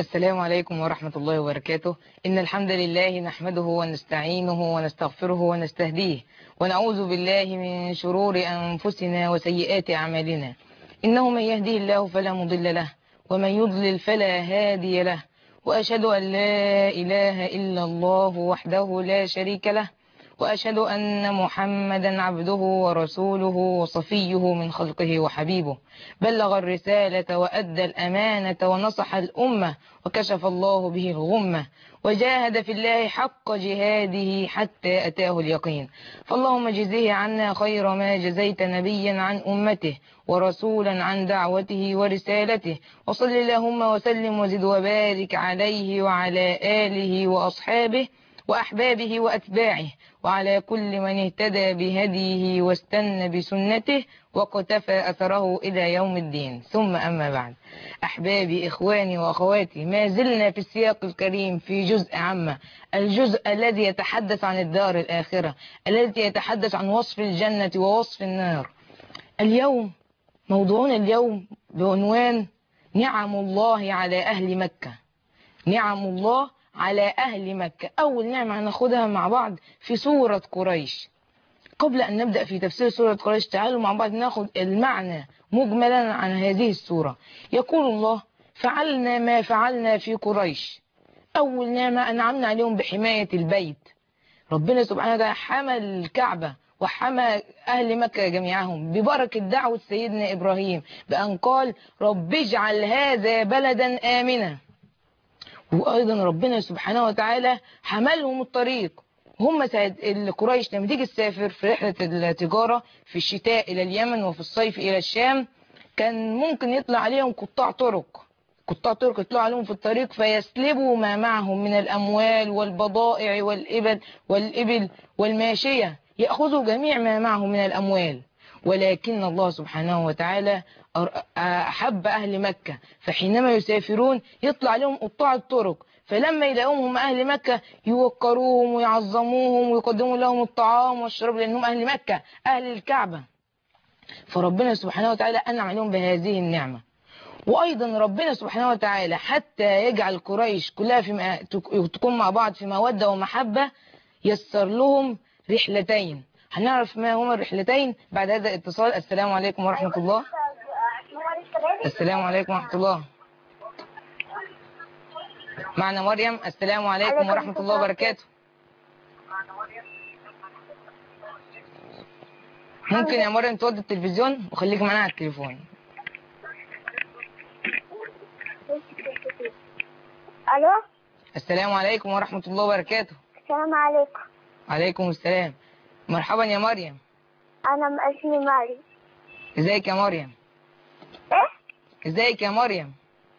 السلام عليكم ورحمة الله وبركاته. إن الحمد لله نحمده ونستعينه ونستغفره ونستهديه ونعوذ بالله من شرور أنفسنا وسيئات أعمالنا. إنه من يهديه الله فلا مضل له ومن يضلل فلا هادي له، وأشهد أن لا إله إلا الله وحده لا شريك له، وأشهد أن محمدا عبده ورسوله وصفيه من خلقه وحبيبه، بلغ الرسالة وأدى الأمانة ونصح الأمة وكشف الله به الغمة، وجاهد في الله حق جهاده حتى أتاه اليقين. فاللهم جزيه عنا خير ما جزيت نبيا عن أمته ورسولا عن دعوته ورسالته، وصل اللهم وسلم وزد وبارك عليه وعلى آله وأصحابه وأحبابه وأتباعه وعلى كل من اهتدى بهديه واستنى بسنته وقتفى أثره إلى يوم الدين. ثم أما بعد، أحبابي إخواني وأخواتي، ما زلنا في السياق الكريم في جزء عامة، الجزء الذي يتحدث عن الدار الآخرة، الذي يتحدث عن وصف الجنة ووصف النار. اليوم موضوعنا اليوم بعنوان نعم الله على أهل مكة. نعم الله على أهل مكة. أول نعمة هناخدها مع بعض في سورة قريش. قبل أن نبدأ في تفسير سورة قريش، تعالوا مع بعض ناخد المعنى مجملا عن هذه السورة. يقول الله: فعلنا ما فعلنا في قريش. أول نعمة أنعمنا عليهم بحماية البيت. ربنا سبحانه وتعالى حمى الكعبة وحمى أهل مكة جميعهم ببركة دعوة سيدنا إبراهيم بأن قال: رب اجعل هذا بلدا آمنا. وأيضا ربنا سبحانه وتعالى حملهم الطريق. هم القريش لما تيجي تسافر في رحلة التجارة في الشتاء إلى اليمن وفي الصيف إلى الشام، كان ممكن يطلع عليهم قطاع طرق يطلعوا عليهم في الطريق فيسلبوا ما معهم من الأموال والبضائع والإبل والماشية، يأخذوا جميع ما معهم من الأموال. ولكن الله سبحانه وتعالى أحب أهل مكة، فحينما يسافرون يطلع لهم قطاع الطرق، فلما يلاقوهم هم أهل مكة يوقروهم ويعظموهم ويقدموا لهم الطعام والشراب، لأنهم أهل مكة أهل الكعبة. فربنا سبحانه وتعالى أنعم عليهم بهذه النعمة. وأيضا ربنا سبحانه وتعالى حتى يجعل قريش كلها تكون مع بعض في مودة ومحبة، يسر لهم رحلتين. هنعرف ما هما الرحلتين بعد هذا الاتصال. السلام عليكم ورحمة الله. السلام عليكم ورحمة الله. معنا مريم. السلام عليكم ورحمة الله وبركاته. ممكن يا مريم توطي التلفزيون وخليك معنا على التليفون. الو. السلام عليكم ورحمة الله وبركاته. السلام عليكم. عليكم السلام. مرحبا يا مريم. انا اسمي مريم. ازيك يا مريم؟ ايه؟ ازيك يا مريم؟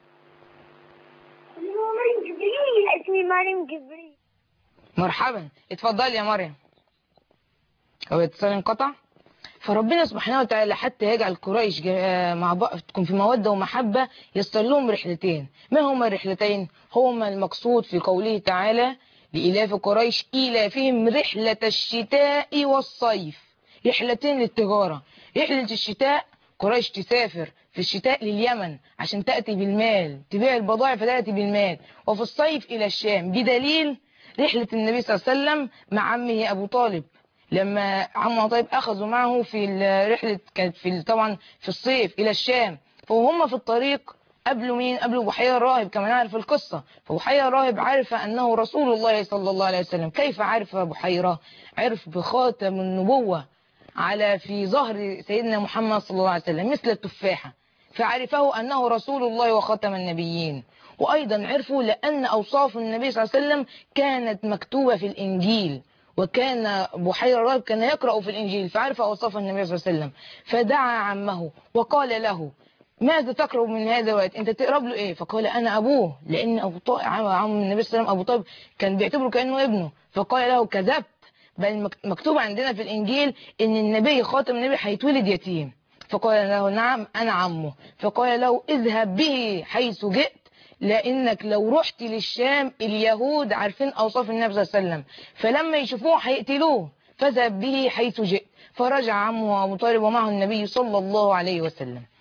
اسمي مريم جبريل. مرحبا، اتفضلي يا مريم. هو الاتصال انقطع. فربنا سبحانه وتعالى حتى يجعل قريش مع بعض تكون في مودة ومحبة، يسر لهم رحلتين. ما هما الرحلتين؟ هما المقصود في قوله تعالى: لإلاف قريش إيلافهم رحلة الشتاء والصيف. رحلتين للتجارة. رحلة الشتاء، قريش تسافر في الشتاء لليمن عشان تأتي بالمال، تبيع البضائع فتأتي بالمال. وفي الصيف إلى الشام، بدليل رحلة النبي صلى الله عليه وسلم مع عمه أبو طالب. لما عمه طيب أخذوا معه في الرحلة، كانت طبعا في الصيف إلى الشام، فهم في الطريق قبلوا مين؟ قبلوا بحيرة الراهب كما نعرف القصة. فبحيرة الراهب عرف أنه رسول الله صلى الله عليه وسلم. كيف عرف بحيرة؟ عرف بخاتم النبوة على في ظهر سيدنا محمد صلى الله عليه وسلم مثل التفاحة، فعرفه أنه رسول الله وخاتم النبيين. وأيضا عرفوا لأن أوصاف النبي صلى الله عليه وسلم كانت مكتوبة في الإنجيل، وكان بحيرة الراهب كان يقرأ في الإنجيل، فعرف أوصاف النبي صلى الله عليه وسلم. فدعا عمه وقال له: ماذا تقرب من هذا الوقت؟ انت تقرب له ايه؟ فقال: انا ابوه، لان ابو طالب عم النبي صلى الله عليه وسلم ابو طالب كان بيعتبره كانه ابنه. فقال له: كذبت، بل مكتوب عندنا في الانجيل ان النبي خاتم النبي هيتولد يتيم. فقال له: نعم انا عمه. فقال له: اذهب به حيث جئت، لانك لو رحت للشام اليهود عارفين اوصاف النبي صلى الله عليه وسلم، فلما يشوفوه هيقتلوه، فاذهب به حيث جئت. فرجع عمه ابو طالب ومعه النبي صلى الله عليه وسلم.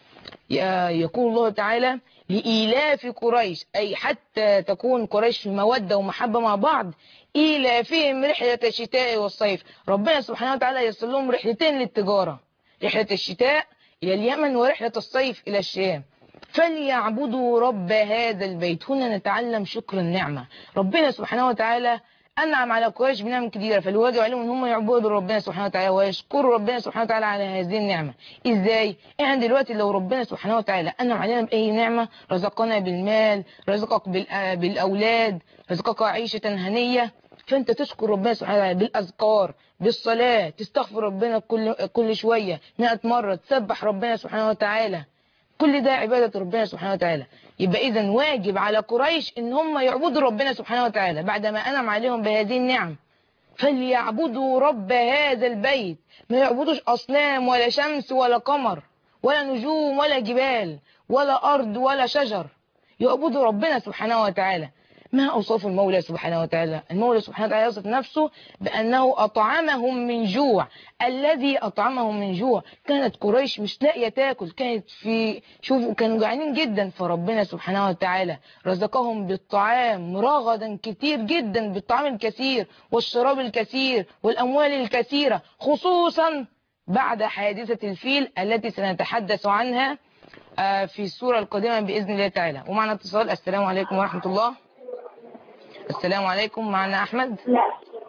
يقول الله تعالى لإيلاف قريش، أي حتى تكون قريش في مودة ومحبة مع بعض، إيلافهم رحلة الشتاء والصيف. ربنا سبحانه وتعالى يصل لهم رحلتين للتجارة، رحلة الشتاء إلى اليمن ورحلة الصيف إلى الشام. فليعبدوا رب هذا البيت. هنا نتعلم شكر النعمة. ربنا سبحانه وتعالى أنعم على قريش بنعم كثيرة، فالواجب عليهم ان هم يعبدوا ربنا سبحانه وتعالى ويشكروا ربنا سبحانه وتعالى على هذه النعمة. ازاي؟ يعني دلوقتي لو ربنا سبحانه وتعالى أنعم علينا بأي نعمة، رزقنا بالمال، رزقك بالأولاد، رزقك عيشة هنية، فانت تشكر ربنا سبحانه وتعالى بالأذكار، بالصلاة، تستغفر ربنا كل شوية 100 مرة، تسبح ربنا سبحانه وتعالى. كل ده عبادة ربنا سبحانه وتعالى. يبقى إذن واجب على قريش إن هم يعبدوا ربنا سبحانه وتعالى بعدما أنعم عليهم بهذه النعم. فليعبدوا رب هذا البيت، ما يعبدوش أصنام ولا شمس ولا قمر ولا نجوم ولا جبال ولا أرض ولا شجر، يعبدوا ربنا سبحانه وتعالى. ما أوصاف المولى سبحانه وتعالى؟ المولى سبحانه وتعالى يصف نفسه بأنه أطعمهم من جوع. الذي أطعمهم من جوع. كانت قريش مش لاقية تاكل، كانت شوفوا كانوا جعانين جدا، فربنا سبحانه وتعالى رزقهم بالطعام رغدا كتير جدا، بالطعام الكثير والشراب الكثير والأموال الكثيرة، خصوصا بعد حادثة الفيل التي سنتحدث عنها في السورة القادمة بإذن الله تعالى. ومعنا اتصال. السلام عليكم ورحمة الله. السلام عليكم، معنا أحمد. لا.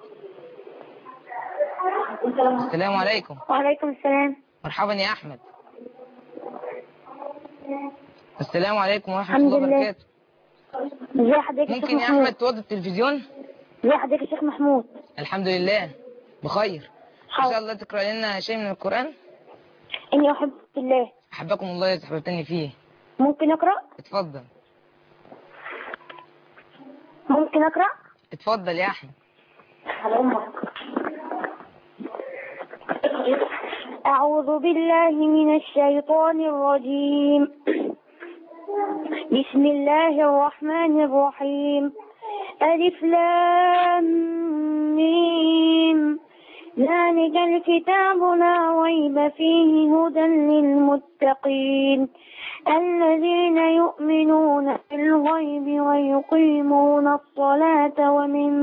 السلام عليكم. وعليكم السلام. مرحبا يا أحمد. السلام عليكم ورحمة الحمد الله لله. وبركاته. ازي حضرتك يا شيخ ممكن يا محمود؟ أحمد توضي التلفزيون؟ ازي حضرتك يا شيخ محمود؟ الحمد لله بخير. إن حاضر. شاء الله تقرأ لنا شيء من القرآن. إني أحب الله. أحبكم الله إذا أحببتني فيه. ممكن أقرأ؟ اتفضل. ممكن أقرأ؟ اتفضل يا أحمد. على أمك. أعوذ بالله من الشيطان الرجيم. بسم الله الرحمن الرحيم. ألف لام ميم. ذلك الكتاب لا ريب فيه هدى للمتقين الذين يؤمنون بالغيب ويقيمون الصلاة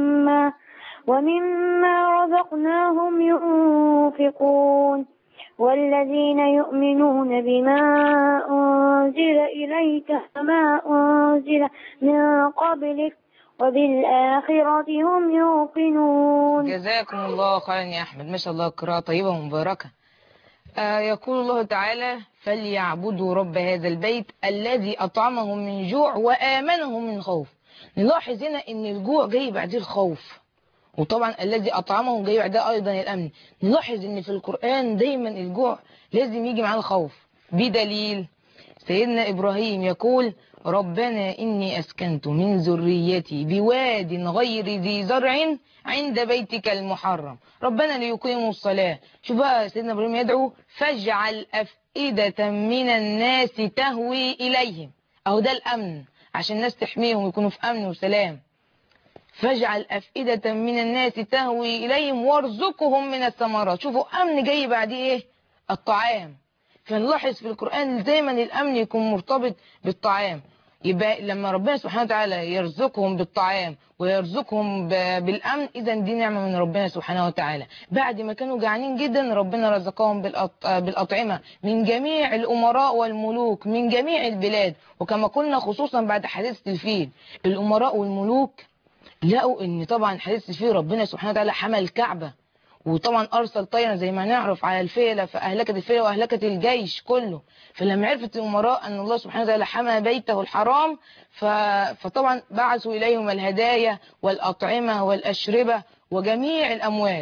ومما رزقناهم ينفقون والذين يؤمنون بما أنزل إليك وما أنزل من قبلك وبالآخرة هم يوقنون. جزاكم الله خيرا يا أحمد، ما شاء الله قراءة طيبة ومباركة. يقول الله تعالى فليعبدوا رب هذا البيت الذي أطعمهم من جوع وآمنهم من خوف. نلاحظ هنا ان الجوع جاي بعديه الخوف، وطبعا الذي أطعمهم جاي بعدها أيضا الأمن. نلاحظ ان في القرآن دايما الجوع لازم يجي معاه الخوف، بدليل سيدنا إبراهيم يقول ربنا إني أسكنت من ذريتي بواد غير ذي زرع عند بيتك المحرم ربنا ليقيموا الصلاة. شوف بقى سيدنا إبراهيم يدعو فاجعل أفئدة من الناس تهوي إليهم. أهو ده الأمن، عشان الناس تحميهم يكونوا في أمن وسلام. فاجعل أفئدة من الناس تهوي إليهم وارزقهم من الثمرات. شوفوا أمن جاي بعد إيه؟ الطعام. فنلاحظ في القرآن دايما الأمن يكون مرتبط بالطعام. يبقى لما ربنا سبحانه وتعالى يرزقهم بالطعام ويرزقهم بالأمن، إذا دي نعمة من ربنا سبحانه وتعالى. بعد ما كانوا جعانين جدا ربنا رزقهم بالأطعمة من جميع الأمراء والملوك من جميع البلاد. وكما قلنا خصوصا بعد حادثة الفيل، الأمراء والملوك لقوا ان طبعا حادثة الفيل ربنا سبحانه وتعالى حمى الكعبة، وطبعا ارسل طيرا زي ما نعرف على الفيلة فاهلكت الفيلة واهلكت الجيش كله. فلما عرفت الامراء ان الله سبحانه وتعالى حمى بيته الحرام فطبعا بعثوا اليهم الهدايا والاطعمة والاشربة وجميع الاموال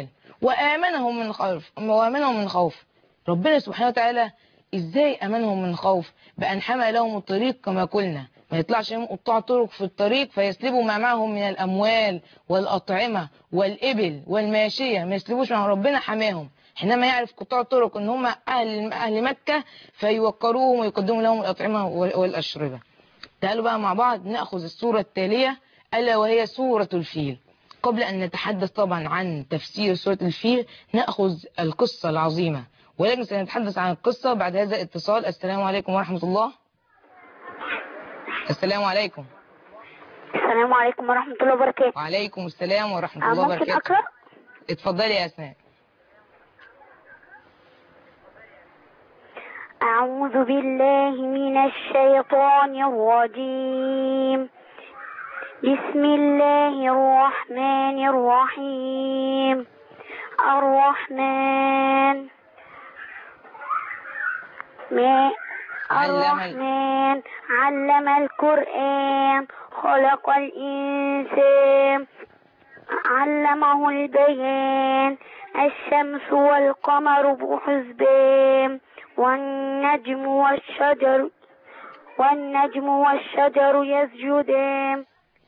وامنهم من خوف. ربنا سبحانه وتعالى ازاي امنهم من خوف؟ بان حمى لهم الطريق كما قلنا، ما يطلعش يوم قطاع طرق في الطريق فيسلبوا ما معهم من الأموال والأطعمة والإبل والماشية، ما يسلبوش معهم. ربنا حماهم حينما يعرف قطاع الطرق ان هم أهل مكة فيوقروهم ويقدموا لهم الأطعمة والأشربة. تعالوا بقى مع بعض نأخذ السورة التالية ألا وهي سورة الفيل. قبل أن نتحدث طبعا عن تفسير سورة الفيل نأخذ القصة العظيمة ولكن سنتحدث عن القصة بعد هذا الاتصال. السلام عليكم ورحمة الله. السلام عليكم. السلام عليكم ورحمة الله وبركاته. وعليكم السلام ورحمة الله ممكن وبركاته. أقرأ؟ اتفضلي يا أسماء. أعوذ بالله من الشيطان الرجيم. بسم الله الرحمن الرحيم. الرحمن علم القرآن خلق الإنسان علمه البيان الشمس والقمر بحسبان والنجم والشجر يسجدان.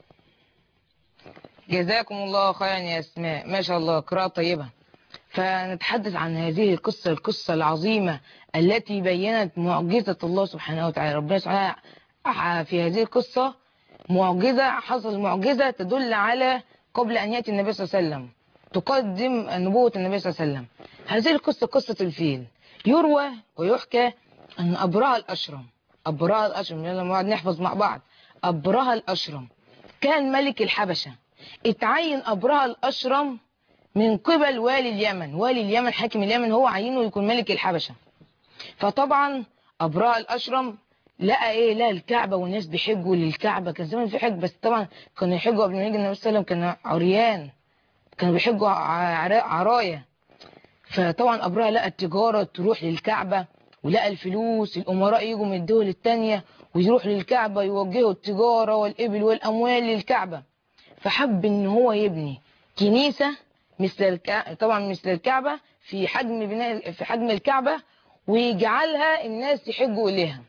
جزاكم الله خيرا يا أسماء، ما شاء الله قراءة طيبة. فنتحدث عن هذه القصة العظيمة التي بينت معجزة الله سبحانه وتعالى. ربنا سبحانه في هذه القصة معجزة، حصل معجزة تدل على قبل أن يأتي النبي صلى الله عليه وسلم، تقدم نبوة النبي صلى الله عليه وسلم. هذه القصة قصة الفيل. يروى ويحكى أن أبرهة الأشرم لما نقعد نحفظ مع بعض، أبرهة الأشرم كان ملك الحبشة. اتعين أبرهة الأشرم من قبل والي اليمن حاكم اليمن، هو عينه يكون ملك الحبشة. فطبعا أبرهة الأشرم لقى الكعبة والناس بيحجوا للكعبة. كان زمان في حج، بس طبعا كانوا يحجوا قبل ما يجي النبي صلى الله عليه وسلم، كانوا عريان، كانوا بيحجوا عراية. فطبعا أبرهة لقى التجارة تروح للكعبة، ولقى الفلوس، الأمراء يجوا من الدول التانية ويروح للكعبة يوجهوا التجارة والإبل والأموال للكعبة. فحب إن هو يبني كنيسة طبعا مثل الكعبة في حجم الكعبة، ويجعلها الناس يحجوا إليها.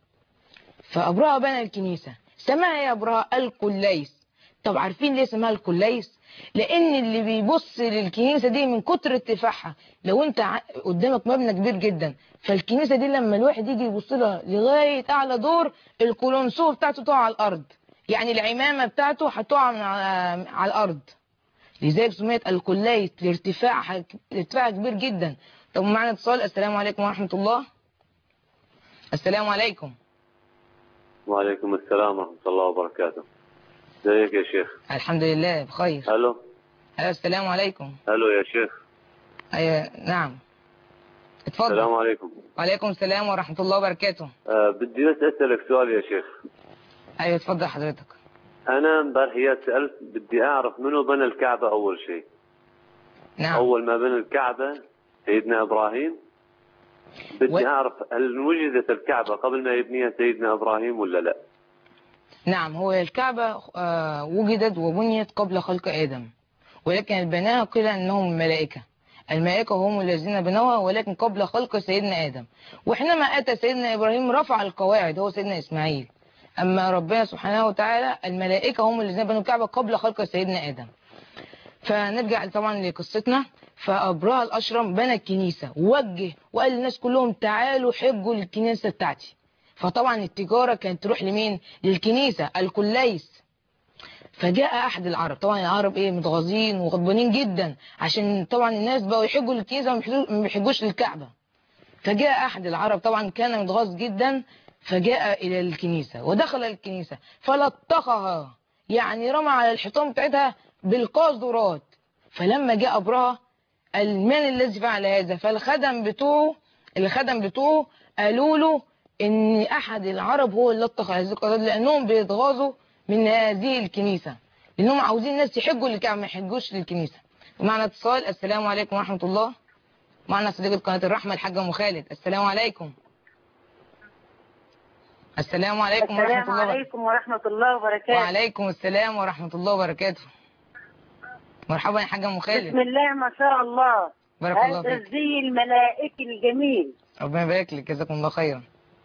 فأبرهة بنى الكنيسة، سماها يا أبرهة القليس. طب عارفين ليه سماها القليس؟ لأن اللي بيبص للكنيسة دي من كتر ارتفاعها، لو أنت قدامك مبنى كبير جدا، فالكنيسة دي لما الواحد يجي يبص لها لغاية أعلى دور، القولونسوه بتاعته تقع على الأرض، يعني العمامة بتاعته هتقع على الأرض. لذلك سميت القليس لارتفاعها كبير جدا. طب معنا اتصال. السلام عليكم ورحمة الله. السلام عليكم. وعليكم السلام ورحمة الله وبركاته. ازيك يا شيخ؟ الحمد لله بخير. الو. السلام عليكم. الو يا شيخ. ايوه نعم اتفضل. السلام عليكم. وعليكم السلام ورحمة الله وبركاته. بدي بس اسألك سؤال يا شيخ. ايوه اتفضل حضرتك. انا امبارح سألت، بدي اعرف منو بنى الكعبة اول شيء. نعم. اول ما بنى الكعبة سيدنا ابراهيم. بدي اعرف هل وجدت الكعبة قبل ما يبنيها سيدنا ابراهيم ولا لا؟ نعم، هو الكعبة وجدت وبنيت قبل خلق آدم، ولكن البناء قيل أنهم الملائكة هم الذين بنوها، ولكن قبل خلق سيدنا آدم. وحينما أتى سيدنا إبراهيم رفع القواعد، هو سيدنا إسماعيل. أما ربنا سبحانه وتعالى الملائكة هم الذين بنوا الكعبة قبل خلق سيدنا آدم. فنرجع طبعا لقصتنا. فأبرهة الأشرم بنى الكنيسة ووجه وقال للناس كلهم تعالوا حجوا للكنيسة بتاعتي. فطبعا التجارة كانت تروح لمين؟ للكنيسة القليس. فجاء أحد العرب، طبعا العرب متغاظين وغضبانين جدا، عشان طبعا الناس بقوا يحجوا للكنيسة وما بيحجوش للكعبة. فجاء أحد العرب طبعا كان متغاظ جدا، فجاء إلى الكنيسة ودخل الكنيسة فلطخها، يعني رمى على الحيطان بتاعتها بالقاذورات. فلما جاء أبرهة قال من الذي فعل هذا؟ فالخدم بتوعه قالوا له ان احد العرب هو اللي لطخ هذه القذورات، لانهم بيتغاظوا من هذه الكنيسة، لانهم عاوزين الناس يحجوا للكعبة ما يحجوش للكنيسة. ومعنا اتصال. السلام عليكم ورحمة الله. معنا صديقة قناة الرحمة الحاجة أم خالد. السلام عليكم. السلام عليكم ورحمة الله. السلام عليكم ورحمة الله وبركاته. وعليكم السلام ورحمة الله وبركاته. مرحبا يا حاجة أم خالد. بسم الله ما شاء الله. بارك الله هذا فيك. الزي الملائكي الجميل. ربنا يبارك لك، جزاكم الله خيرا.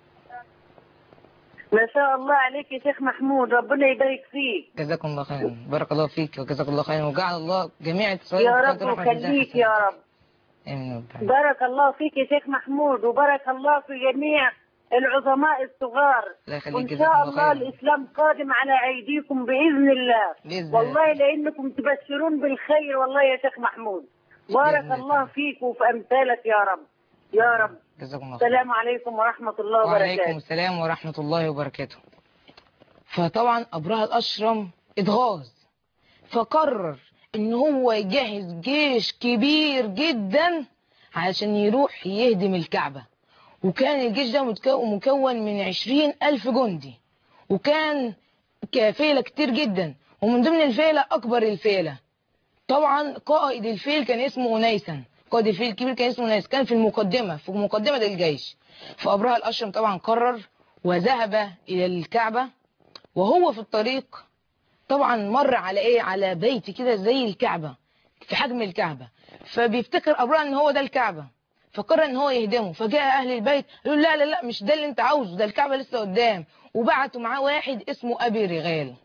ما شاء الله عليك يا شيخ محمود، ربنا يبارك فيك. جزاكم الله خيرا. بارك الله فيك وجزاك الله خيرا، وجعل الله جميع اتصالات يا رب وخليك يا رب. امين. بارك الله فيك يا شيخ محمود، وبارك الله في جميع العظماء الصغار. وان شاء الله الاسلام قادم على ايديكم باذن الله. والله لانكم تبشرون بالخير والله يا شيخ محمود. بارك الله فيك وفي امثالك يا رب. يا رب. جزاكم الله خير. السلام عليكم ورحمة الله وبركاته. وعليكم السلام ورحمة الله وبركاته. فطبعا أبرهة الأشرم اتغاظ، فقرر ان هو يجهز جيش كبير جدا علشان يروح يهدم الكعبة. وكان الجيش ده مكون من 20,000 جندي، وكان كفيلة كتير جدا، ومن ضمن الفيلة أكبر الفيلة. طبعا قائد الفيل كان اسمه أنيسا، قائد الفيل الكبير كان اسمه أنيسا، كان في مقدمة الجيش. فأبرهة الأشرم طبعا قرر وذهب إلى الكعبة. وهو في الطريق طبعا مر على ايه، على بيت كده زي الكعبة في حجم الكعبة، فبيفتكر أبرهة ان هو ده الكعبة، فقرر ان هو يهدمه. فجاء اهل البيت قالوا لا لا لا، مش ده اللي انت عاوزه، ده الكعبة لسه قدام. وبعتوا معاه واحد اسمه ابي رغال،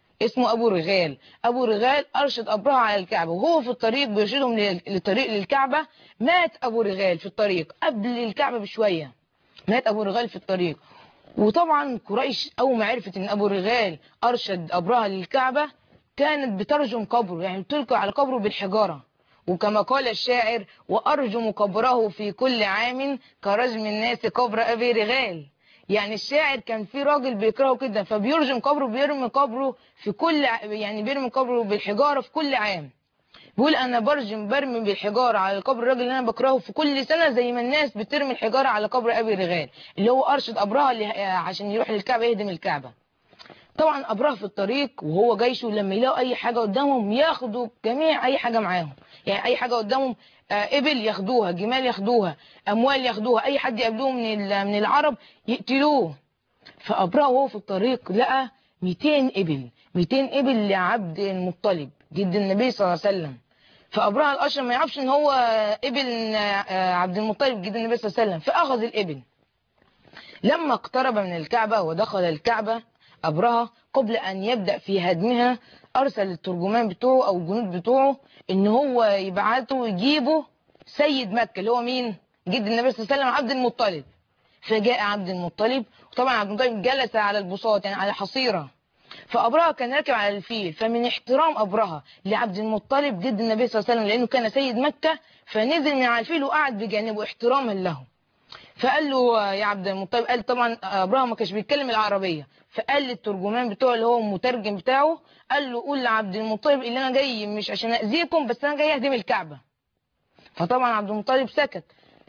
ابو رغال ارشد أبرهة على الكعبة. وهو في الطريق بيرشدهم للطريق للكعبة، مات ابو رغال في الطريق قبل الكعبة بشوية، مات ابو رغال في الطريق. وطبعا قريش أول ما عرفت ان ابو رغال ارشد أبرهة للكعبة كانت بترجم قبره، يعني بتلقي على قبره بالحجارة. وكما قال الشاعر: وارجم قبره في كل عام كرجم الناس قبر ابي رغال. يعني الشاعر كان في راجل بيكرهه جدا، فبيرجم قبره، بيرمي قبره في كل يعني بيرمي قبره بالحجارة في كل عام. بيقول انا برمي بالحجاره على قبر الراجل اللي انا بكرهه في كل سنه، زي ما الناس بترمي الحجاره على قبر ابي رغال اللي هو ارشد أبرهة عشان يروح للكعبه يهدم الكعبه. طبعا أبرهة في الطريق وهو جيشه لما يلاقوا اي حاجه قدامهم ياخدوا جميع اي حاجه معاهم، يعني اي حاجه قدامهم، ابل ياخدوها، جمال ياخدوها، اموال ياخدوها، اي حد يقابلوه من العرب يقتلوه. فأبرهة وهو في الطريق لقى 200 ابل لعبد المطلب جد النبي صلى الله عليه وسلم. فأبرهة الأشرم ما يعرفش ان هو ابن عبد المطلب جد النبي صلى الله عليه وسلم، فأخذ الابل. لما اقترب من الكعبة ودخل الكعبة أبرهة قبل أن يبدأ في هدمها أرسل الترجمان بتوعه أو الجنود بتوعه إن هو يبعتوا يجيبوا سيد مكة اللي هو مين؟ جد النبي صلى الله عليه وسلم، عبد المطلب. فجاء عبد المطلب، وطبعا عبد المطلب جلس على البساط يعني على حصيرة. فأبرهة كان راكب على الفيل، فمن احترام أبرهة لعبد المطلب جد النبي صلى الله عليه وسلم لأنه كان سيد مكة، فنزل من على الفيل وقعد بجانبه احتراما له. فقال له يا عبد المطلب، قال طبعا أبرهة ما كانش بيتكلم العربية، فقال للترجمان بتوعه اللي هو المترجم بتاعه، قال له قول لعبد المطلب اللي أنا جاي مش عشان أذيكم، بس أنا جاي أهدم الكعبة. فطبعا عبد المطلب سكت.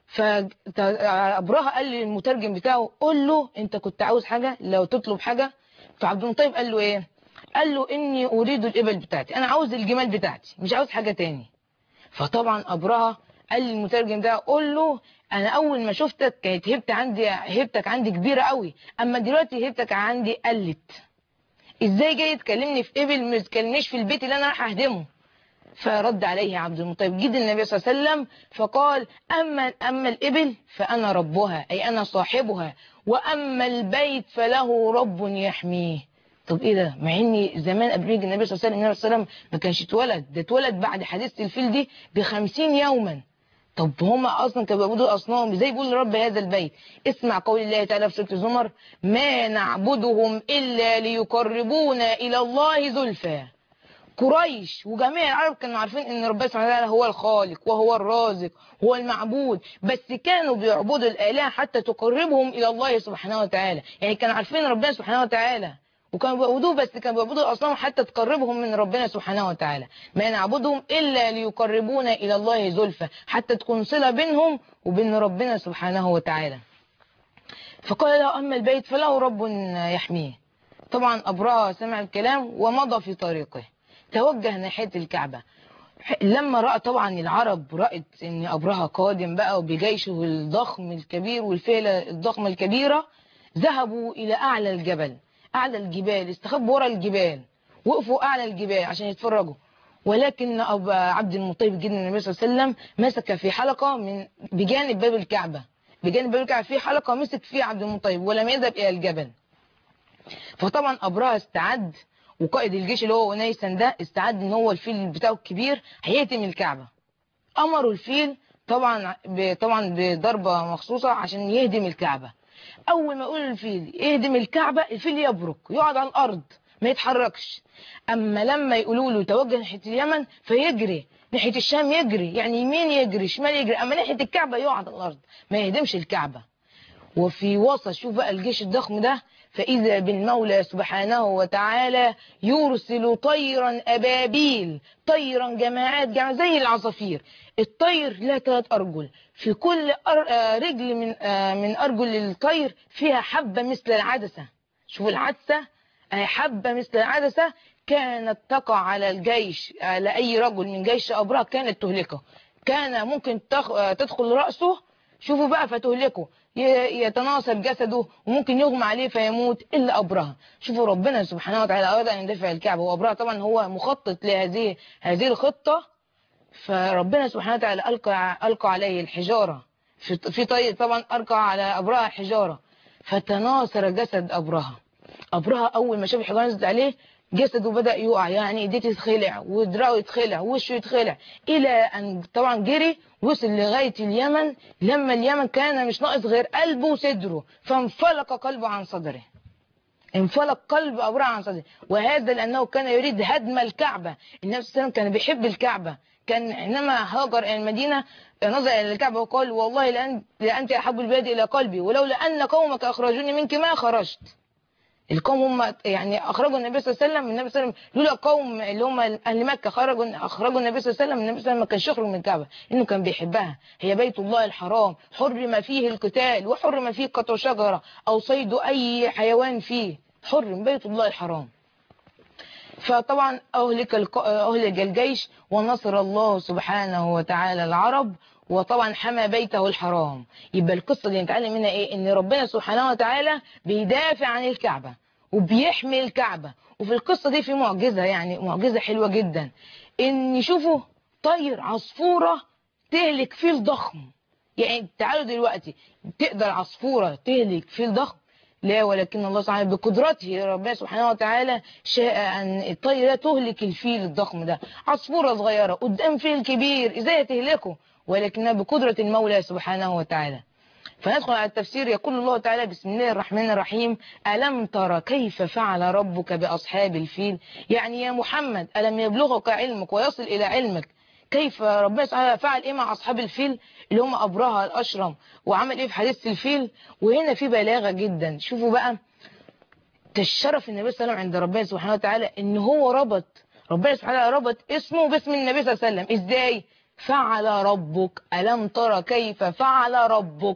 فأبرهة قال للمترجم بتاعه قول له انت كنت عاوز حاجة لو تطلب حاجة. فعبد المطلب قال له ايه؟ قال له اني اريد الابل بتاعتي، انا عاوز الجمال بتاعتي مش عاوز حاجة تاني. فطبعا أبرهة قال للمترجم ده قول له انا اول ما شفتك كانت هيبتك عندي كبيرة قوي، اما دلوقتي هيبتك عندي قلت. ازاي جاي تكلمني في ابل ما تكلمنيش في البيت اللي انا رايح اهدمه؟ فرد عليه عبد المطلب جد النبي صلى الله عليه وسلم فقال أما الإبل فأنا ربها أي أنا صاحبها، وأما البيت فله رب يحميه. طب إيه ده؟ مع إن زمان قبل يجي النبي صلى الله عليه وسلم ما كانش اتولد، ده اتولد بعد حادثة الفيل دي ب50 يوما. طب هما أصلا كانوا بيعبدوا أصنام، إزاي بيقولوا رب هذا البيت؟ اسمع قول الله تعالى في سورة الزمر: ما نعبدهم إلا ليقربونا إلى الله زلفى. قريش وجميع العرب كانوا عارفين ان ربنا سبحانه وتعالى هو الخالق وهو الرازق هو المعبود، بس كانوا بيعبدوا الآلهة حتى تقربهم إلى الله سبحانه وتعالى. يعني كانوا عارفين ربنا سبحانه وتعالى وكانوا بيعبدوه، بس كانوا بيعبدوا الأصنام حتى تقربهم من ربنا سبحانه وتعالى. ما نعبدهم إلا ليقربونا إلى الله زلفى، حتى تكون صلة بينهم وبين ربنا سبحانه وتعالى. فقال له أما البيت فله رب يحميه. طبعا أبرهة سمع الكلام ومضى في طريقه، توجه ناحية الكعبة. لما رأى طبعا العرب رأت ان أبرهة قادم بقى وبجيشه الضخم الكبير والفيلة الضخمة الكبيرة، ذهبوا إلى أعلى الجبل، أعلى الجبال، استخبوا وراء الجبال، وقفوا أعلى الجبال عشان يتفرجوا. ولكن عبد المطلب جد النبي صلى الله عليه وسلم مسك في حلقة بجانب باب الكعبة، في حلقة مسك فيها عبد المطلب ولم يذهب إلى الجبل. فطبعا أبرهة استعد، وقائد الجيش اللي هو أنيسا ده استعد ان هو الفيل بتاعه الكبير هيهدم الكعبة. امروا الفيل طبعا بضربة مخصوصة عشان يهدم الكعبة. اول ما يقول الفيل يهدم الكعبة الفيل يبرك يقعد على الارض ما يتحركش. اما لما يقولوا له توجه ناحيه اليمن فيجري، ناحيه الشام يجري، يعني يمين يجري شمال يجري، اما ناحيه الكعبه يقعد على الارض ما يهدمش الكعبه. وفي وسط شوف بقى الجيش الضخم ده، فإذا بالمولى سبحانه وتعالى يرسل طيرا أبابيل، طيرا جماعات زي العصافير. الطير لا 3 أرجل، في كل رجل من أرجل الطير فيها حبة مثل العدسة. شوف العدسة، حبة مثل العدسة كانت تقع على الجيش، على أي رجل من جيش أبرهة كانت تهلكه. كان ممكن تدخل رأسه، شوفوا بقى، فتهلكه، يتناثر جسده وممكن يغمى عليه فيموت إلا أبرهة. شوفوا ربنا سبحانه وتعالى أراد أن يدافع الكعبة، وأبرهة طبعا هو مخطط لهذه الخطة. فربنا سبحانه وتعالى ألقى عليه الحجارة، في طيب طبعا ألقى على أبرهة حجارة فتناثر جسد أبرهة. أبرهة أول ما شاف الحجارة نزلت عليه جسده بدأ يقع، يعني ايديه تتخلع ودراعه يتخلع ووشه يتخلع، إلى أن طبعا جري وصل لغاية اليمن. لما اليمن كان مش ناقص غير قلبه وصدره، فانفلق قلبه عن صدره، انفلق قلب أبرهة عن صدره. وهذا لأنه كان يريد هدم الكعبة. النبي صلى الله عليه وسلم كان بيحب الكعبة، كان حينما هاجر إلى المدينة نظر إلى الكعبة وقال والله لأنت أحب البلاد إلى قلبي، ولولا أن قومك أخرجوني منك ما خرجت. القوم هم يعني اخرجوا النبي صلى الله عليه وسلم. النبي صلى الله عليه وسلم لولا القوم اللي هم اهل مكه اخرجوا النبي صلى الله عليه وسلم، النبي صلى الله عليه وسلم ما كانش يخرج من الكعبه، انه كان بيحبها. هي بيت الله الحرام، حرم فيه القتال وحرم فيه قطع شجره او صيد اي حيوان فيه، حرم بيت الله الحرام. فطبعا اهلك الجيش، ونصر الله سبحانه وتعالى العرب، وطبعا حمى بيته الحرام. يبقى القصه دي نتعلم منها ايه؟ ان ربنا سبحانه وتعالى بيدافع عن الكعبه وبيحمي الكعبة. وفي القصة دي في معجزة، يعني معجزة حلوة جدا، ان يشوفوا طير عصفورة تهلك فيل ضخم. يعني تعالوا دلوقتي، تقدر عصفورة تهلك فيل ضخم؟ لا، ولكن الله سبحانه بقدرته ربنا سبحانه وتعالى شاء ان الطير تهلك الفيل الضخم ده. عصفورة صغيرة قدام فيل كبير ازاي تهلكه؟ ولكنها بقدرة المولى سبحانه وتعالى. فندخل على التفسير. يقول الله تعالى بسم الله الرحمن الرحيم: ألم ترى كيف فعل ربك بأصحاب الفيل؟ يعني يا محمد ألم يبلغك علمك ويصل إلى علمك كيف ربنا سبحانه فعل إيه مع أصحاب الفيل اللي هم أبرهة الأشرم، وعمل إيه في حديث الفيل؟ وهنا في بلاغة جدا. شوفوا بقى تشرف النبي صلى الله عليه وسلم عند ربنا سبحانه وتعالى إن هو ربنا سبحانه وتعالى ربط اسمه باسم النبي صلى الله عليه وسلم. إزاي؟ فعل ربك، ألم ترى كيف فعل ربك.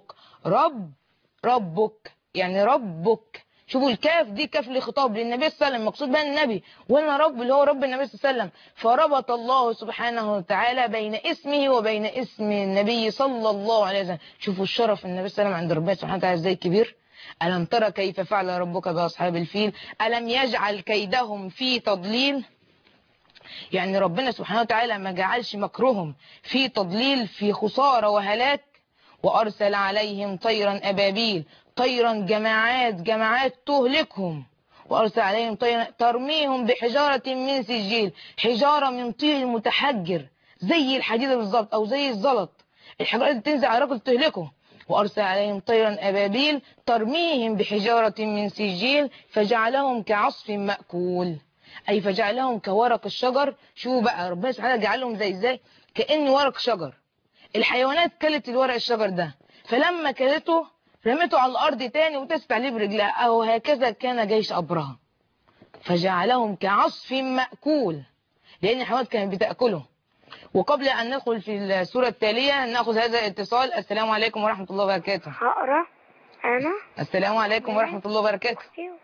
ربك يعني ربك. شوفوا الكاف دي كاف لخطاب للنبي صلى الله عليه وسلم، مقصود بها النبي، وأنا رب اللي هو رب النبي صلى الله عليه وسلم. فربط الله سبحانه وتعالى بين اسمه وبين اسم النبي صلى الله عليه وسلم. شوفوا الشرف النبي صلى الله عليه وسلم عند ربنا سبحانه وتعالى ازاي كبير. ألم ترى كيف فعل ربك بأصحاب الفيل ألم يجعل كيدهم في تضليل. يعني ربنا سبحانه وتعالى ما جعلش مكرهم في تضليل، في خسارة وهلاك. وأرسل عليهم طيرا أبابيل، طيرا جماعات تهلكهم. وأرسل عليهم طيرا ترميهم بحجارة من سجيل، حجارة من طين متحجر زي الحديدة بالظبط أو زي الزلط. الحجارة اللي تنزل على رجل تهلكه. وأرسل عليهم طيرا أبابيل ترميهم بحجارة من سجيل فجعلهم كعصف مأكول، أي فجعلهم كورق الشجر. شوفوا بقى ربنا سبحانه جعلهم ازاي كأن ورق شجر. الحيوانات كلت الورق الشجر ده، فلما كلته رمته على الأرض تاني وتست عليه برجلها. أو هكذا كان جيش أبرهة، فجعلهم كعصف مأكول، لأن الحيوانات كانت بتأكله. وقبل أن ندخل في السورة التالية نأخذ هذا الاتصال. السلام عليكم ورحمة الله وبركاته. هقرا أنا. السلام عليكم ورحمة الله وبركاته.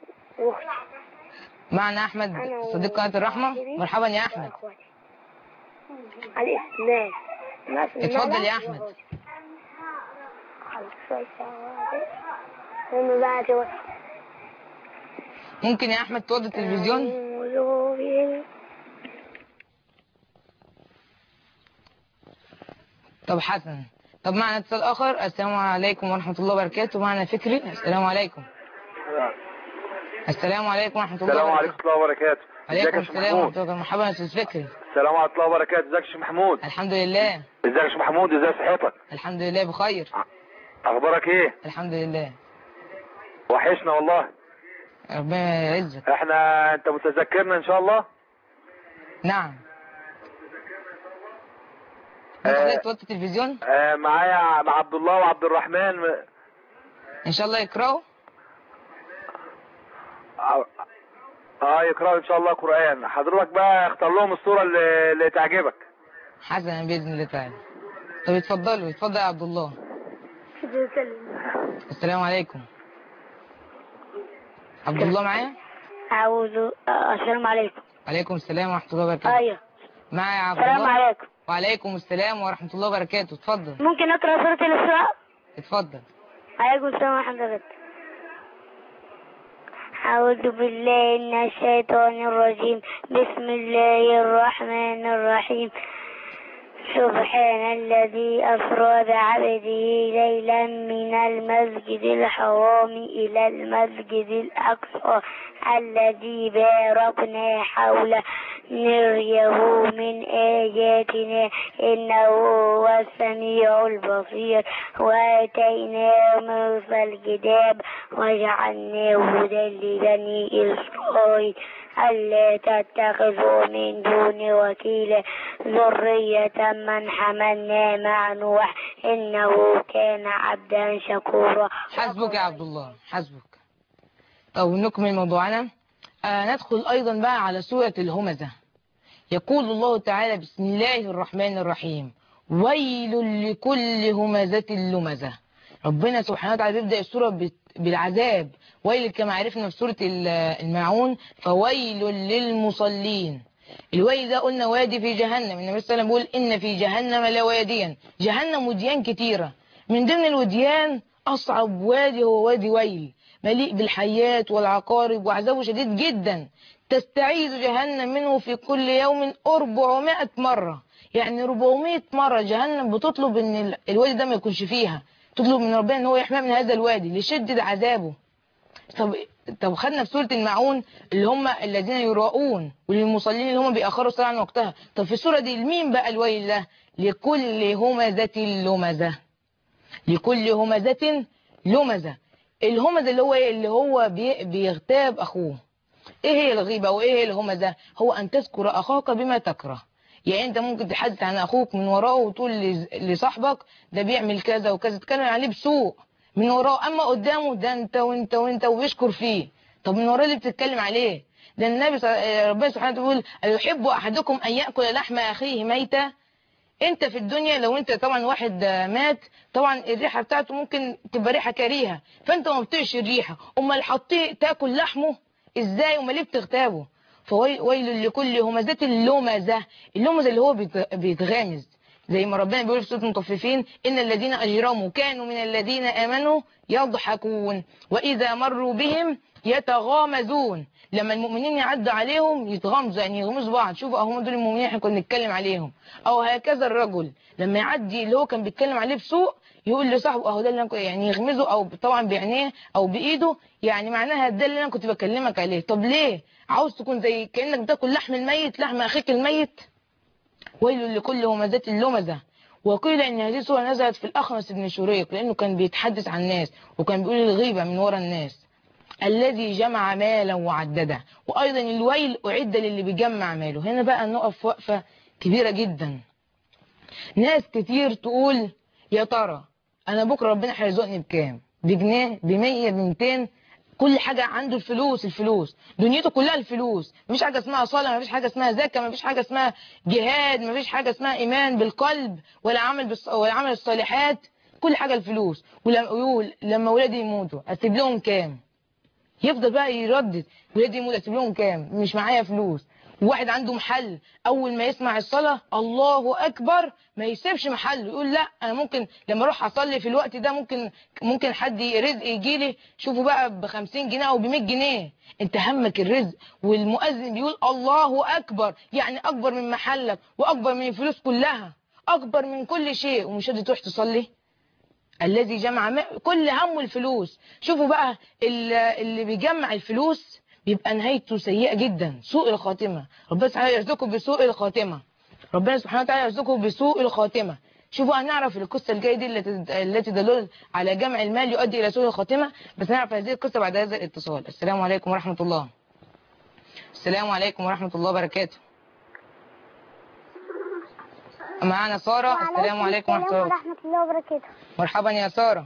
معنا أحمد صديق قناة الرحمة. مرحبا يا أحمد. اتفضل يا أحمد. ممكن يا أحمد توضي التلفزيون؟ طب حسن. طب معنا اتصال آخر. السلام عليكم ورحمة الله وبركاته. معنا فكري. السلام عليكم. السلام عليكم ورحمة الله وبركاته. السلام عليكم ورحمة الله وبركاته. عليكم السلام ورحمة الله. مرحبا يا أستاذ فكري. السلام عليكم ورحمة الله وبركاته. ازيك يا شيخ محمود؟ الحمد لله. ازيك يا شيخ محمود؟ ازاي صحتك؟ الحمد لله بخير. اخبارك ايه؟ الحمد لله. وحشنا والله. ربنا يعزك. انت متذكرنا ان شاء الله؟ نعم. حضرتك توطي التلفزيون؟ معايا مع عبد الله وعبد الرحمن. ان شاء الله يقرأوا. يقرأوا ان شاء الله قرآن. حضرتك بقى اختار لهم الصورة اللي تعجبك. حسنا بإذن الله تعالى. طب اتفضلوا، اتفضل يا عبد الله. السلام عليكم. عبد الله معايا؟ السلام عليكم. وعليكم السلام ورحمة الله وبركاته. ايوه معايا عبد الله. السلام عليكم. وعليكم السلام ورحمة الله وبركاته. اتفضل. ممكن اقرا سورة الإسراء؟ اتفضل. عليكم السلام ورحمة الله وبركاته. أعوذ بالله من الشيطان الرجيم. بسم الله الرحمن الرحيم. سبحان الذي أسرى بعبده ليلا من المسجد الحرام إلى المسجد الأقصى الذي باركنا حوله نريه من آياتنا إنه هو السميع البصير. وآتيناه موسى الكتاب وجعلناه هدى لبني إسرائيل ألا تتخذوا من دون وكيلا ذرية من حملنا مع نوح إنه كان عبدا شكورا. حسبك يا عبد الله، حسبك. طب نكمل موضوعنا. ندخل أيضا بقى على سورة الهمزة. يقول الله تعالى: بسم الله الرحمن الرحيم. ويل لكل همزة لمزة. ربنا سبحانه وتعالى بيبدأ السورة بالعذاب. ويل كما عرفنا في سورة الماعون: فويل للمصلين. الويل ده قلنا وادي في جهنم. النبي صلى الله عليه وسلم بيقول: إن في جهنم لواديا. جهنم وديان كتيرة، من ضمن الوديان أصعب وادي هو وادي ويل، مليء بالحيات والعقارب وعذابه شديد جدا. تستعيذ جهنم منه في كل يوم 400 مرة. يعني 400 مرة جهنم بتطلب ان الوادي ده ما يكونش فيها، تطلب من ربنا ان هو يحميها من هذا الوادي لشدة عذابه. طب خدنا في سورة الماعون اللي هم الذين يراؤون، وللمصلين اللي هم بيأخروا الصلاة عن وقتها. طب في السورة دي لمين بقى الويل ده؟ لكل همزة لمزة. لكل همزة لمزة. الهمزة اللي هو بيغتاب أخوه. ايه هي الغيبة وايه هي الهمزة؟ هو ان تذكر اخاك بما تكره. يعني انت ممكن تحدث عن اخوك من وراه وتقول لصاحبك ده بيعمل كذا وكذا، تتكلم عليه بسوء من وراه، اما قدامه ده انت وانت وانت وبيشكر فيه. طب من وراه اللي بتتكلم عليه ده النبي ربنا سبحانه وتعالى بيقول: أيحب احدكم ان ياكل لحم اخيه ميتا. انت في الدنيا لو انت طبعا واحد مات، طبعا الريحه بتاعته ممكن تبقى ريحه كريهه، فانت ما بتطيقش الريحه، امال حطيه تاكل لحمه ازاي؟ امال ليه بتغتابه؟ فويل لكل همزة لمزة. اللمزة اللي هو بيتغامز، زي ما ربنا بيقول في سورة المطففين: إن الذين أجرموا كانوا من الذين آمنوا يضحكون وإذا مروا بهم يتغامزون. لما المؤمنين يعدوا عليهم يتغامزوا، يعني يغمزوا بعض. شوفوا اهو دول المؤمنين احنا كنا بنتكلم عليهم. او هكذا الرجل لما يعدي اللي هو كان بيتكلم عليه بسوء يقول لصاحبه اهو ده اللي انا يعني يغمزه، او طبعا بعينيه او بايده، يعني معناها ده اللي انا كنت بكلمك عليه. طب ليه عاوز تكون زي كانك بتاكل لحم الميت، لحم اخيك الميت؟ ويل لكل همزة لمزة. وقيل ان هذه السورة نزلت في الاخنس بن شريق، لانه كان بيتحدث عن الناس وكان بيقول الغيبة من ورا الناس. الذي جمع مالا وعدده. وايضا الويل اعد للي بيجمع ماله. هنا بقى نقف وقفة كبيرة جدا. ناس كتير تقول يا ترى انا بكرة ربنا هيرزقني بكام؟ بجنيه، ب100، ب200. كل حاجة عنده الفلوس. الفلوس دنيته كلها الفلوس. مفيش حاجة اسمها صلاة، مفيش حاجة اسمها زكاة، مفيش حاجة اسمها جهاد، مفيش حاجة اسمها ايمان بالقلب ولا عمل الصالحات. كل حاجة الفلوس. ويقول لما ولادي يموتوا اسيب لهم كام؟ يفضل بقى يردد ولادي يموتوا اسيب لهم كام؟ مش معايا فلوس. وواحد عنده محل اول ما يسمع الصلاة الله اكبر ما يسيبش محله، يقول لا انا ممكن لما اروح اصلي في الوقت ده ممكن حد رزق يجي لي، شوفوا بقى ب50 جنيه او ب100 جنيه. انت همك الرزق، والمؤذن بيقول الله اكبر يعني اكبر من محلك واكبر من الفلوس كلها، اكبر من كل شيء، ومش قادر تروح تصلي. الذي جمع كل همه الفلوس. شوفوا بقى اللي بيجمع الفلوس بيبقى نهايته سيئة جدا، سوء الخاتمة. ربنا سبحانه يرزقه بسوء الخاتمة. ربنا سبحانه وتعالى يرزقه بسوء الخاتمة. شوفوا هنعرف القصة الجاية دي التي تدل على جمع المال يؤدي إلى سوء الخاتمة، بس نعرف هذه القصة بعد هذا الاتصال. السلام عليكم ورحمة الله. السلام عليكم ورحمة الله وبركاته. معانا سارة. السلام عليكم ورحمة الله وبركاته. مرحبا يا سارة.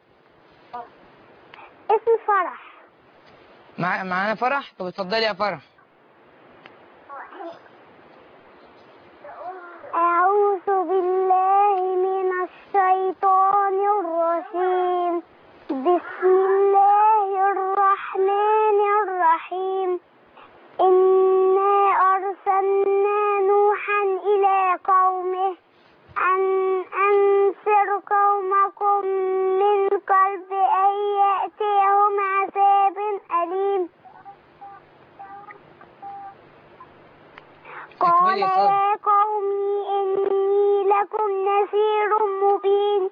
اسمي فرح. معانا فرح. طب اتفضلي يا فرح. أعوذ بالله من الشيطان الرجيم. بسم الله الرحمن الرحيم. إنا أرسلنا نوحا إلى قومه أن أنذر قومكم من قبل أن يأتيهم عذاب أليم. قال يا قوم إني لكم نذير مبين.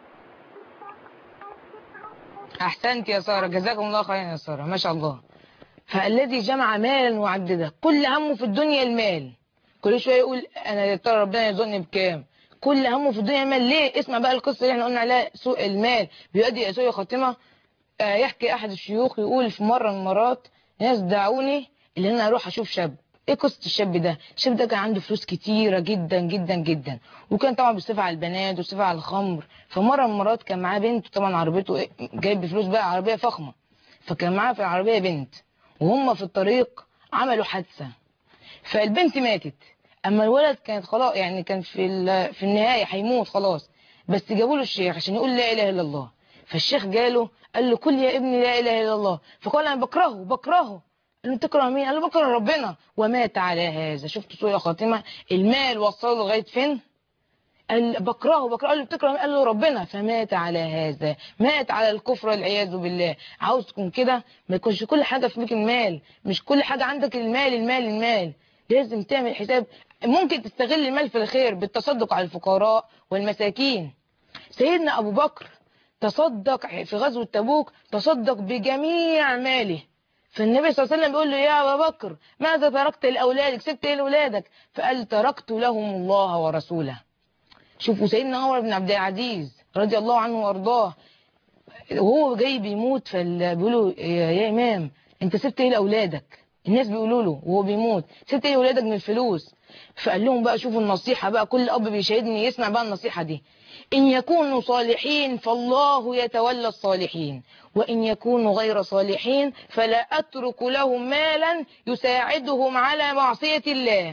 أحسنت يا سارة، جزاكم الله خيرا يا سارة، ما شاء الله. فالذي جمع مالا وعدده، كل همه في الدنيا المال، كل شويه يقول انا يا ترى ربنا يرزقني بكام، كل همه في الدنيا المال. ليه؟ اسمع بقى القصه اللي احنا قلنا عليها، سوء المال بيؤدي الى سوء خاتمه. يحكي احد الشيوخ يقول في مره من المرات ناس دعوني اللي انا اروح اشوف شاب. ايه قصه الشاب ده؟ الشاب ده كان عنده فلوس كتيره جدا جدا جدا، وكان طبعا بيصرف على البنات وبيصرف على الخمر. فمره من المرات كان معاه بنت، طبعا عربيته جايب بفلوس بقى عربيه فخمه، فكان معاه في العربيه بنت، وهم في الطريق عملوا حادثة، فالبنت ماتت. اما الولد كانت خلاص يعني كان في النهاية هيموت خلاص، بس جابوا له الشيخ عشان يقول لا اله الا الله. فالشيخ جاله قال له قل يا ابني لا اله الا الله، فقال انا بكرهه. قال له تكره مين؟ قال له بكره ربنا، ومات على هذا. شفت سوء خاتمة؟ المال وصله لغاية فين؟ قال بكرهه. قال له بتكره؟ قال له ربنا، فمات على هذا، مات على الكفر والعياذ بالله. عاوز تكون كده، ما يكونش كل حاجه فيك المال، مش كل حاجه عندك المال المال المال. لازم تعمل حساب، ممكن تستغل المال في الخير بالتصدق على الفقراء والمساكين. سيدنا ابو بكر تصدق في غزوه تبوك، تصدق بجميع ماله. فالنبي صلى الله عليه وسلم بيقول له يا ابا بكر ماذا تركت لاولادك؟ سبت ايه لاولادك؟ فقال تركت لهم الله ورسوله. شوفوا سيدنا عمر بن عبد العزيز رضي الله عنه وارضاه، وهو جاي بيموت فبيقولوا يا امام انت سبت ايه لاولادك؟ الناس بيقولوا له وهو بيموت سبت ايه لاولادك من الفلوس؟ فقال لهم بقى شوفوا النصيحه بقى، كل اب بيشاهدني يسمع بقى النصيحه دي. ان يكونوا صالحين فالله يتولى الصالحين، وان يكونوا غير صالحين فلا اترك لهم مالا يساعدهم على معصيه الله.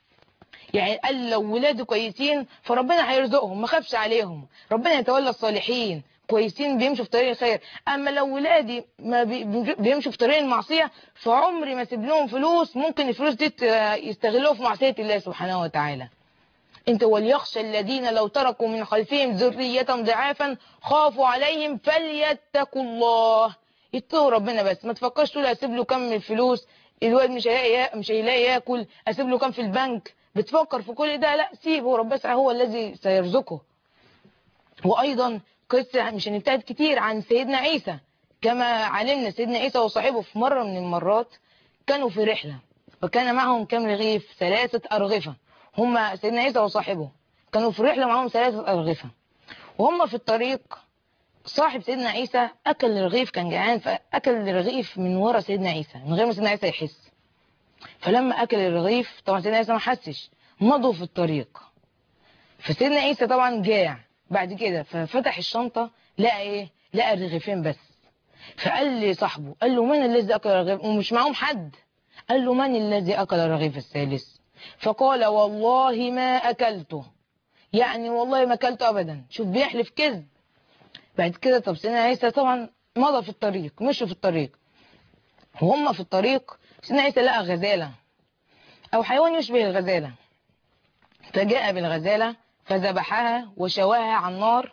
يعني قال لو ولاده كويسين فربنا هيرزقهم، ما خافش عليهم، ربنا يتولى الصالحين كويسين بيمشوا في طريق الخير. اما لو ولادي ما بيمشوا في طريق المعصيه فعمري ما اسيب لهم فلوس، ممكن الفلوس دي يستغلوها في معصيه الله سبحانه وتعالى. انت وليخشى الذين لو تركوا من خلفهم ذريه ضعافا خافوا عليهم فليتقوا الله. يتقوا ربنا، بس ما تفكرش تقول اسيب له كم من الفلوس، الواد مش هيلاقي ياكل، اسيب له كم في البنك. بتفكر في كل ده؟ لا، سيبه، ربنا هو الذي سيرزقه. وايضا قصه مش هنبتعد كتير عن سيدنا عيسى. كما علمنا سيدنا عيسى وصاحبه في مره من المرات كانوا في رحله، وكان معهم كم رغيف؟ 3 أرغفة. هم سيدنا عيسى وصاحبه كانوا في رحله معهم 3 أرغفة، وهم في الطريق صاحب سيدنا عيسى اكل الرغيف، كان جعان فاكل الرغيف من ورا سيدنا عيسى من غير ما سيدنا عيسى يحس. فلما اكل الرغيف طبعا سيدنا عيسى ما حسش، مضوا في الطريق. فسيدنا عيسى طبعا جاع بعد كده، ففتح الشنطه لقى ايه؟ لقى الرغيفين بس. فقال لصاحبه، قال له من الذي اكل الرغيف؟ ومش معهم حد. قال له من الذي اكل الرغيف الثالث؟ فقال والله ما اكلته، يعني والله ما اكلته ابدا. شوف بيحلف كذب. بعد كده طب سيدنا عيسى طبعا مضى في الطريق، مشوا في الطريق، وهم في الطريق سيدنا عيسى لقى غزالة أو حيوان يشبه الغزالة، فجاء بالغزالة فذبحها وشواها على النار.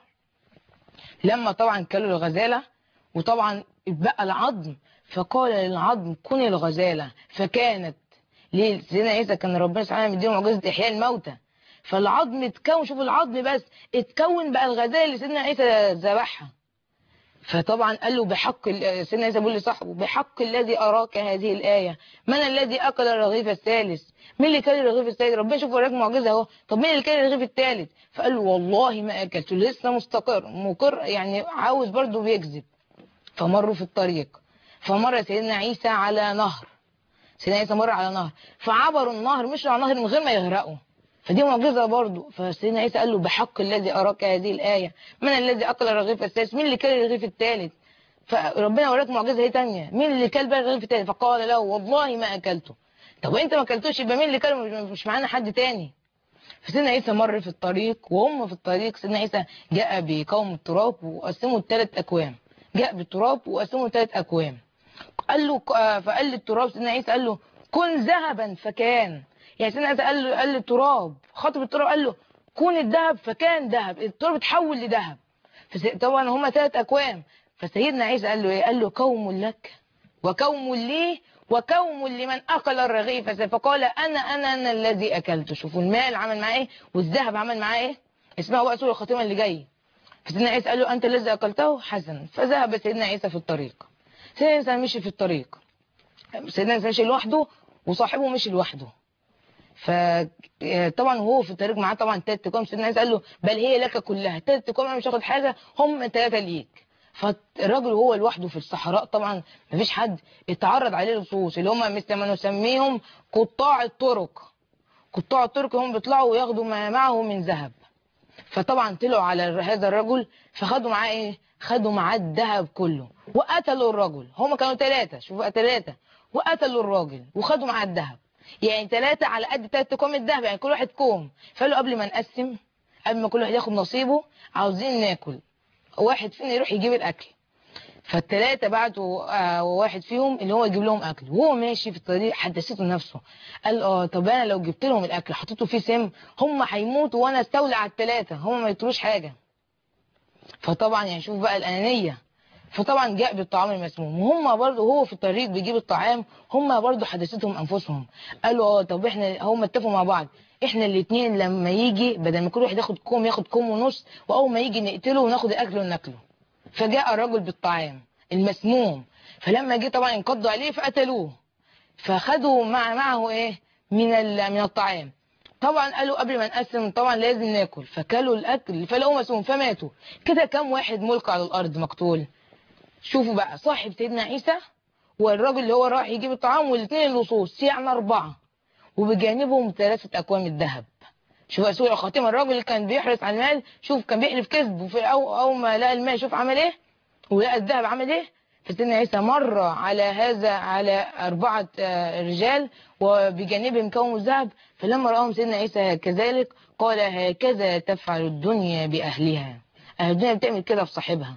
لما طبعا كلوا الغزالة وطبعا اتبقى العظم، فقال للعظم كن الغزالة، فكانت. ليه؟ سيدنا عيسى كان ربنا سبحانه مديله معجزة إحياء الموتى، فالعظم اتكون. شوفوا العظم بس اتكون بقى الغزالة اللي سيدنا عيسى ذبحها. فطبعا قال له بحق سيدنا عيسى بيقول لصاحبه بحق الذي أراك هذه الآية من الذي أكل الرغيف الثالث؟ مين اللي كل الرغيف الثالث؟ ربنا شوف وراك معجزة اهو. طب مين اللي كل الرغيف الثالث؟ فقال له والله ما أكلت. لسه مقر يعني عاوز برضه بيكذب. فمروا في الطريق، فمر سيدنا عيسى على نهر. سيدنا عيسى مر على نهر، فعبروا النهر، مشوا على النهر من غير ما يغرقوا. فدي معجزة برضه. فسيدنا عيسى قال له بحق الذي أراك هذه الآية من الذي أكل الرغيف الثالث؟ مين اللي كل الرغيف الثالث؟ فربنا وراك معجزة هي تانية، مين اللي كل بقى الرغيف الثالث؟ فقال له والله ما أكلته. طب وانت ما أكلتوش يبقى مين اللي كله؟ مش معانا حد تاني. فسيدنا عيسى مر في الطريق، وهم في الطريق سيدنا عيسى جاء بقوم التراب وقسموا ل3 أكوام. جاء بالتراب وقسموا ل3 أكوام. قال له فقال للتراب سيدنا عيسى قال له كن ذهبا فكان. يعني سيدنا عيسى قال للتراب، خاطب التراب قال له كون الذهب فكان ذهب، التراب اتحول لذهب. طبعا هم 3 أكوام. فسيدنا عيسى قال له ايه؟ قال له كوم لك وكوم لي وكوم لمن أكل الرغيف. فقال أنا الذي أكلته. شوفوا المال عمل معاه ايه والذهب عمل معاه ايه. اسمها بقى سورة الخاتمة اللي جاي. فسيدنا عيسى قال له أنت الذي أكلته حسن. فذهب سيدنا عيسى في الطريق. سيدنا عيسى مشي في الطريق، سيدنا عيسى مشي لوحده وصاحبه مشي لوحده. فطبعا وهو في الطريق معاه طبعا 3 أكوام. سيدنا عيسى قال له بل هي لك كلها، 3 أكوام انا مش هاخد حاجة، هم 3 ليك. فالراجل وهو لوحده في الصحراء طبعا مفيش حد، اتعرض عليه لصوص اللي هم مثل ما نسميهم قطاع الطرق. قطاع الطرق هم بيطلعوا وياخدوا ما معه من ذهب. فطبعا طلعوا على هذا الرجل، فخدوا معاه ايه؟ خدوا معاه الذهب كله وقتلوا الرجل. هم كانوا 3، شوفوا 3، وقتلوا الراجل وخدوا معاه الذهب. يعني 3 على قد 3 كوم الذهب، يعني كل واحد كوم. فقالوا قبل ما نقسم، قبل ما كل واحد ياخد نصيبه، عاوزين ناكل، واحد فينا يروح يجيب الاكل. فال3 بعتوا واحد فيهم اللي هو يجيب لهم اكل. وهو ماشي في الطريق حدثته نفسه، قال طب انا لو جبت لهم الاكل حطيته فيه سم هم هيموتوا وانا استولى على ال3، هم ما يطلوش حاجه. فطبعا يعني شوف بقى الانانيه. فطبعا جاء بالطعام المسموم، وهم برضه هو في الطريق بيجيب الطعام، هم برضه حدثتهم انفسهم. قالوا طب احنا، هم اتفقوا مع بعض احنا الاثنين لما يجي بدل ما كل واحد ياخد كوم ياخد كوم ونص، واول ما يجي نقتله وناخد الاكل وناكله. فجاء الرجل بالطعام المسموم، فلما جه طبعا انقضوا عليه فقتلوه. فخدوا معه ايه من الطعام. طبعا قالوا قبل ما نقسم طبعا لازم ناكل، فكلوا الاكل فلقوا مسموم فماتوا. كده كام واحد ملقى على الارض مقتول؟ شوفوا بقى، صاحب سيدنا عيسى والراجل اللي هو راح يجيب الطعام والاثنين اللصوص، يعني 4، وبجانبهم 3 أكوام الذهب. شوف سوء الخاتمة. الراجل اللي كان بيحرص على المال، شوف كان بيحلف كذب، وفي أول ما لقى المال شوف عمل ايه ولقى الذهب عمل ايه. فسيدنا عيسى مر على 4 رجال وبجانبهم كوم الذهب، فلما رأهم سيدنا عيسى كذلك قال هكذا تفعل الدنيا بأهلها. أهل الدنيا بتعمل كده في صاحبها.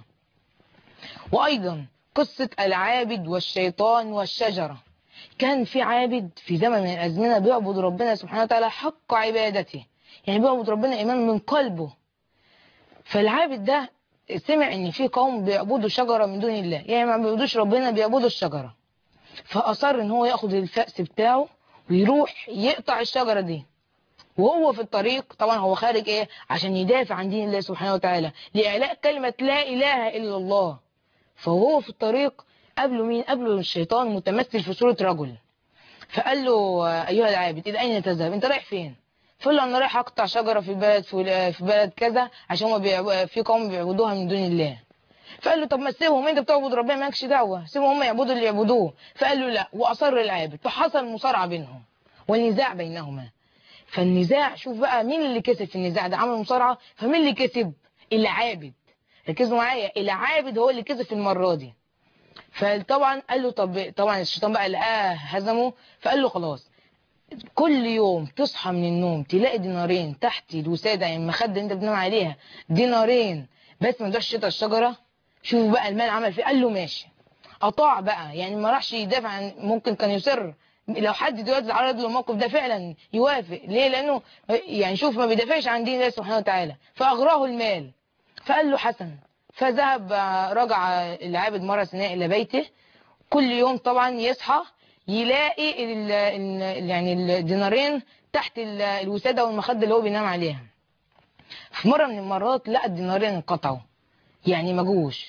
وأيضا قصة العابد والشيطان والشجرة. كان في عابد في زمن من الأزمنة بيعبد ربنا سبحانه وتعالى حق عبادته، يعني بيعبد ربنا إيمان من قلبه. فالعابد ده سمع إن في قوم بيعبدوا شجرة من دون الله، يعني ما بيعبدوش ربنا، بيعبدوا الشجرة. فأصر إن هو ياخد الفأس بتاعه ويروح يقطع الشجرة دي. وهو في الطريق طبعا هو خارج إيه عشان يدافع عن دين الله سبحانه وتعالى، لإعلاء كلمة لا إله إلا الله. فهو في الطريق قابله مين؟ قابله الشيطان متمثل في صورة رجل. فقال له أيها العابد إلى أين تذهب؟ أنت رايح فين؟ فقال له أنا رايح أقطع شجرة في بلد كذا عشان في قوم بيعبدوها من دون الله. فقال له طب ما تسيبهم، أنت بتعبد ربنا مالكش دعوة، سيبهم هم يعبدوا اللي يعبدوه. فقال له لا، وأصر العابد. فحصل مصارعة بينهم والنزاع بينهما. فالنزاع شوف بقى مين اللي كسب في النزاع ده، عمل مصارعة. فمين اللي كسب؟ العابد. ركزوا معايا، العابد هو اللي كسب في المرة دي. فطبعا قال له طبعا الشيطان بقى لقاه هزمه. فقال له خلاص، كل يوم تصحى من النوم تلاقي دينارين تحت الوسادة، يعني المخدة اللي انت بتنام عليها دينارين، بس ما تروحش تقطع الشجرة. شوف بقى المال عمل فيه. قال له ماشي. قطع بقى، يعني ما راحش يدافع عن، ممكن كان يصر لو حد دلوقتي اتعرض له الموقف ده فعلا يوافق. ليه؟ لانه يعني شوف ما بيدافعش عن دين الله سبحانه وتعالى، فاغراه المال. فقال له حسن. فذهب رجع العابد مرة ثانية إلى بيته. كل يوم طبعا يصحى يلاقي يعني الدينارين تحت الوسادة والمخدة اللي هو بينام عليها. في مرة من المرات لقى الدينارين انقطعوا، يعني ما جوش.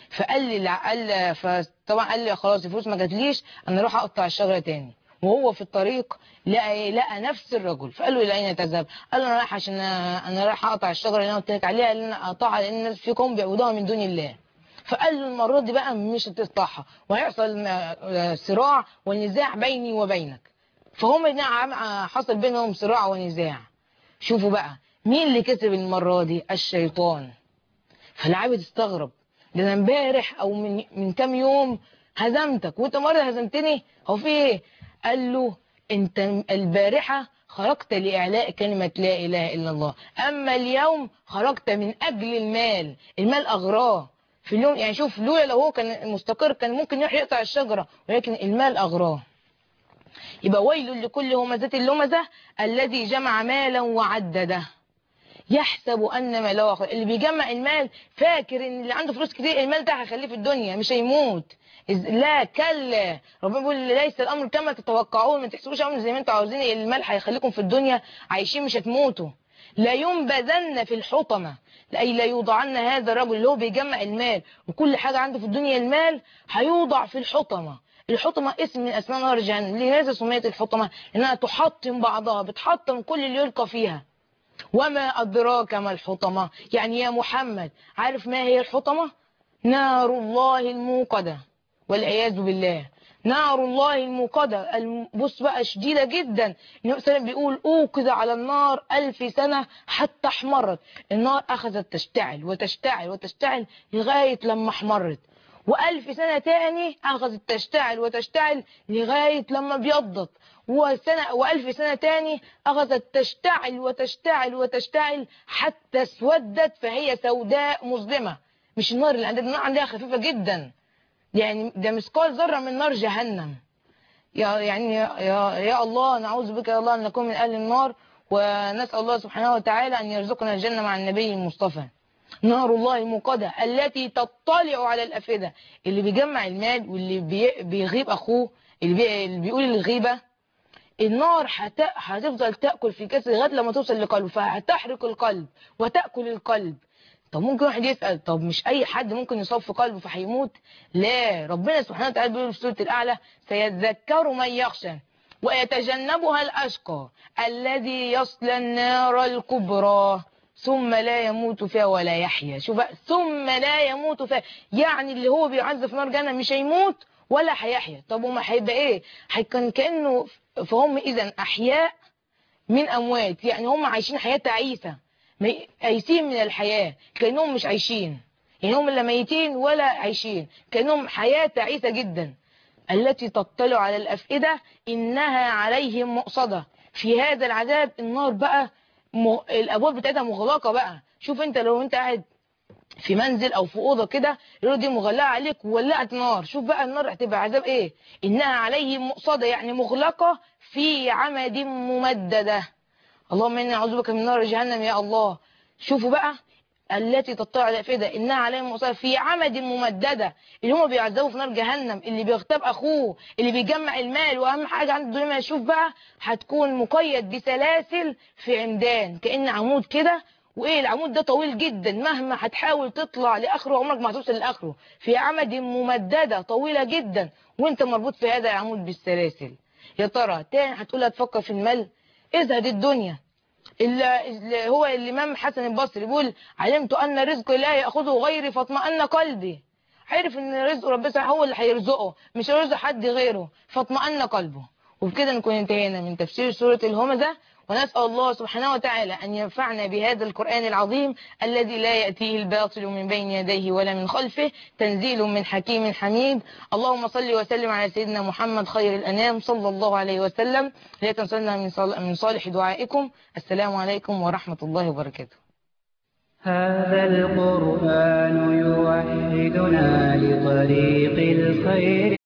فقال لي فطبعا قال لي خلاص الفلوس ما جاتليش، انا اروح اقطع الشجره تاني. وهو في الطريق لقى نفس الرجل، فقال له الى اين تذهب؟ قال له انا رايح عشان انا رايح اقطع الشجره اللي انا قلت لك عليها، اللي انا اقطعها لان الناس في قوم بيعبدوها من دون الله. فقال له المره دي بقى مش هتقطعها، وهيحصل صراع ونزاع بيني وبينك. فهم حصل بينهم صراع ونزاع. شوفوا بقى مين اللي كسب المره دي؟ الشيطان. فالعبد استغرب، ده انا امبارح او من كام يوم هزمتك وانت مره هزمتني، هو في ايه؟ قال له انت البارحه خرجت لاعلاء كلمه لا اله الا الله، اما اليوم خرجت من اجل المال. المال اغراه في اليوم، يعني شوف لولا لو هو كان مستقر كان ممكن يروح يقطع الشجره، ولكن المال اغراه. يبقى ويل لكل همزه لمزه الذي جمع مالا وعدده يحسب ان ماله أخلد. اللي بيجمع المال فاكر ان اللي عنده فلوس كتير المال ده هيخليه في الدنيا مش هيموت. لا كلا، ربنا بيقول ليس الامر كما تتوقعون، ما تحسبوش امر زي ما انتوا عاوزين، المال هيخليكم في الدنيا عايشين مش هتموتوا. لا ينبذن في الحطمه، اي لا يوضعن هذا الرجل اللي هو بيجمع المال وكل حاجه عنده في الدنيا المال هيوضع في الحطمه. الحطمه اسم من اسماء نار جهنم. لماذا سميت الحطمه؟ انها تحطم بعضها، بتحطم كل اللي يلقى فيها. وما أدراك ما الحطمة؟ يعني يا محمد عارف ما هي الحطمة؟ نار الله الموقدة والعياذ بالله. نار الله الموقدة، بص بقى شديدة جدا. النبي صلى الله عليه وسلم بيقول أوقد على النار 1000 سنة حتى احمرت. النار أخذت تشتعل وتشتعل وتشتعل لغاية لما احمرت، و1000 سنة تاني أخذت تشتعل وتشتعل لغاية لما ابيضت، و1000 سنة تاني أخذت تشتعل وتشتعل وتشتعل حتى اسودت فهي سوداء مظلمة. مش النار اللي عندنا، النار عندها خفيفة جدا، يعني ده مثقال ذرة من نار جهنم. يا الله نعوذ بك يا الله أن نكون من أهل النار، ونسأل الله سبحانه وتعالى أن يرزقنا الجنة مع النبي المصطفى. نار الله الموقدة التي تطلع على الأفئدة. اللي بيجمع المال واللي بيغيب أخوه، اللي بيقول الغيبة، النار هتفضل تأكل في كسر لغاية لما توصل لقلبه، فهتحرق القلب وتأكل القلب. طب ممكن واحد يسأل، طب مش أي حد ممكن يصاب في قلبه فهيموت؟ لا، ربنا سبحانه وتعالى بيقول في سورة الأعلى سيذكر من يخشى ويتجنبها الأشقى الذي يصلى النار الكبرى ثم لا يموت فيها ولا يحيا. شوف ثم لا يموت فيها، يعني اللي هو بيعذب في نار جهنم مش هيموت ولا هيحيا. طب وما هيبقى ايه؟ هيكون كأنه فهم اذا احياء من اموات، يعني هم عايشين حياة تعيسة، عايشين من الحياة كأنهم مش عايشين، يعني هم لا ميتين ولا عايشين، كأنهم حياة تعيسة جدا. التي تطلع على الأفئدة إنها عليهم مؤصدة. في هذا العذاب النار بقى الابواب بتاعتها مغلقه بقى. شوف انت لو انت قاعد في منزل او في اوضه كده الاوضه دي مغلقه عليك وولعت نار، شوف بقى النار هتبقى عذاب ايه. انها عليهم مؤصده يعني مغلقه في عمد ممدده. اللهم اني اعوذ بك من نار جهنم يا الله. شوفوا بقى التي تطلع على الافئده انها عليهم مؤصده في عمد ممدده، اللي هم بيعذبوا في نار جهنم، اللي بيغتاب اخوه، اللي بيجمع المال، واهم حاجه عنده الدنيا. شوف بقى هتكون مقيد بسلاسل في عمدان كأن عمود كده، وايه العمود ده طويل جدا، مهما هتحاول تطلع لاخره عمرك ما هتوصل لاخره، في عمد ممدده طويله جدا وانت مربوط في هذا العمود بالسلاسل. يا ترى تاني هتقول هتفكر في المال؟ ازهد الدنيا. اللي هو الإمام حسن البصري بيقول علمت أن رزق لا يأخذه غيري فاطمأن قلبي. عرف ان رزق ربنا هو اللي هيرزقه مش هيرزق حد غيره فاطمأن قلبه. وبكده نكون انتهينا من تفسير سورة الهمزة، ونسأل الله سبحانه وتعالى أن ينفعنا بهذا القرآن العظيم الذي لا يأتيه الباطل من بين يديه ولا من خلفه، تنزيل من حكيم حميد. اللهم صل وسلم على سيدنا محمد خير الأنام صلى الله عليه وسلم. لا تنسونا من صالح دعائكم. السلام عليكم ورحمة الله وبركاته. هذا القرآن يوحدنا لطريق الخير